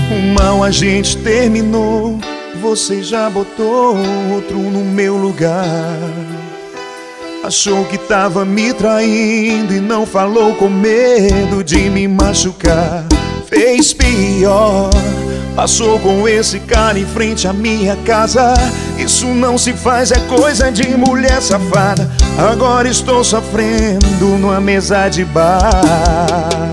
Um mal a gente terminou, você já botou outro no meu lugar. Achou que tava me traindo e não falou com medo de me machucar. Fez pior, passou com esse cara em frente à minha casa. Isso não se faz, é coisa de mulher safada. Agora estou sofrendo numa mesa de bar.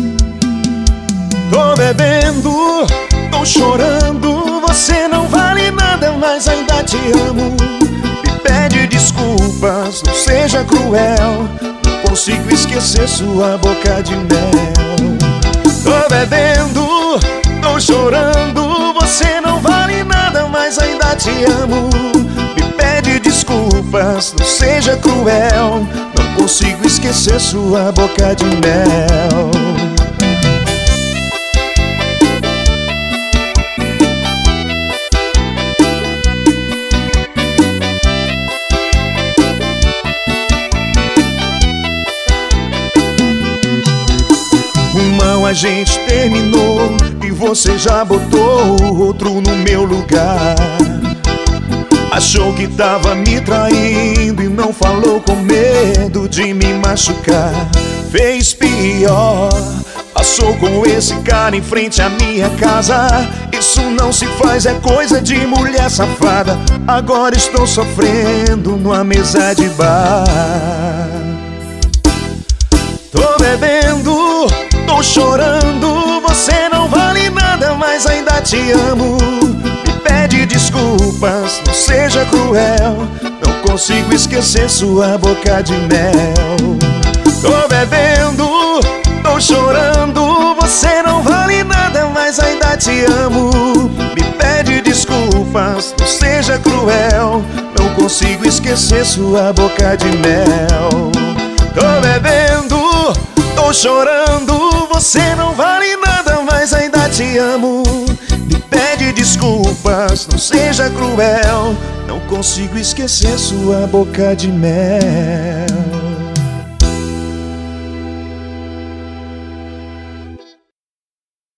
Tô bebendo, tô chorando. Você não vale nada, mas ainda te amo. Me pede desculpas, não seja cruel. Não consigo esquecer sua boca de mel. Tô bebendo, tô chorando. Você não vale nada, mas ainda te amo. Me pede desculpas, não seja cruel. Não consigo esquecer sua boca de mel. A gente terminou e você já botou outro no meu lugar. Achou que tava me traindo e não falou com medo de me machucar. Fez pior, passou com esse cara em frente à minha casa. Isso não se faz, é coisa de mulher safada. Agora estou sofrendo numa mesa de bar. Tô bebendo, tô chorando. Você não vale nada, mas ainda te amo. Me pede desculpas, não seja cruel. Não consigo esquecer sua boca de mel. Tô bebendo, tô chorando. Você não vale nada, mas ainda te amo. Me pede desculpas, não seja cruel. Não consigo esquecer sua boca de mel. Tô bebendo, tô chorando. Você não vale nada, mas ainda te amo. Me pede desculpas, não seja cruel. Não consigo esquecer sua boca de mel.